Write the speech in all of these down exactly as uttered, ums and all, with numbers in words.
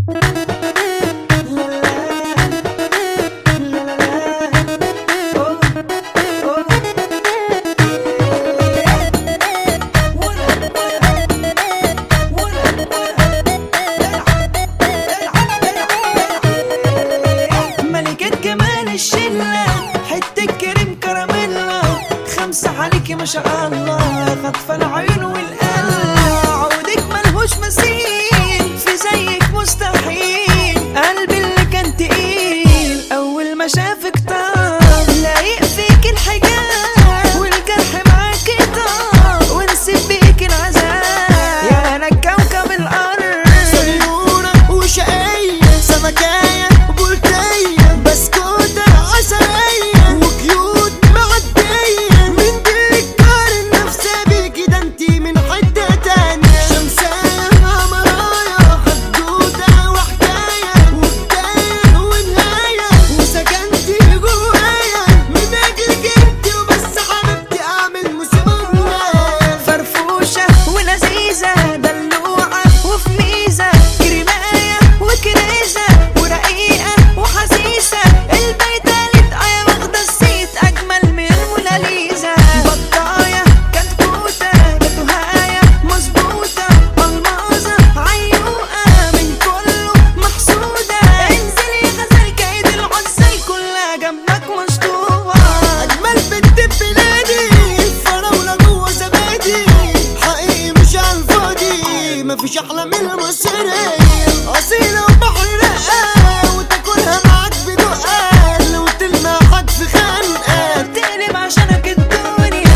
الشلة حتة كريم كراميلا خمسة عليكي ما شاء الله خطفة العيون والقلب عودك ملهوش مثيل في زيك مستحيل قلبي اللي كان تقيل أول ما شافك طار لايق فيك الحجاب والجرح معاكي طار ونسيب بيك العذاب يا أنا كوكب الأرض صيونة وشقية سمكاية وبولتية بسكوتة عسلية وكيوت معدية من ديك قارن نفسها بيكي ده انتي من حتة تانية شمسية قمراية خدودة وحكاية وبداية ونهاية وسكنتي جوايا من أجلك انتي وبس حبيبتي أعمل مسابقة فرفوشة ولذيذة دلوعة وفي ميزة كريماية وكريزة ورقيقة وحسيسة البيتالت آية واخدة الصيت أجمل من الموناليزا بطاية كتكوتة جاتوهاية مظبوطة ألماظة عيوقة من كله محسودة انزلي غزال كايد العزال كلها جنبك مشطوبة أجمل بنت في بلادي فراولة جوا زبادي حقيقي مش عالفاضي مفيش أحلى من المصرية أصيلة وبحر رقة وتاكلها معاك بدقة لو تلمحك في خنقة تقلب عشانك الدنيا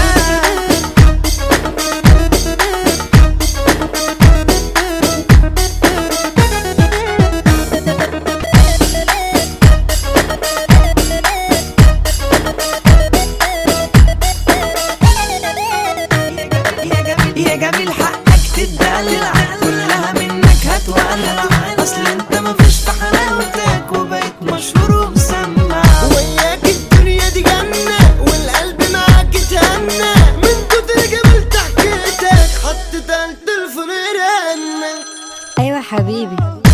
يا جميل حقك تدلع كلها منك هتولع اصل انت مفيش في حلاوتك وبقيت مشهور ومسمع وياك الدنيا دي جنة والقلب معاك اتهنى من كتر جمال ضحكتك حطيت التليفون رنة. ايوه حبيبي.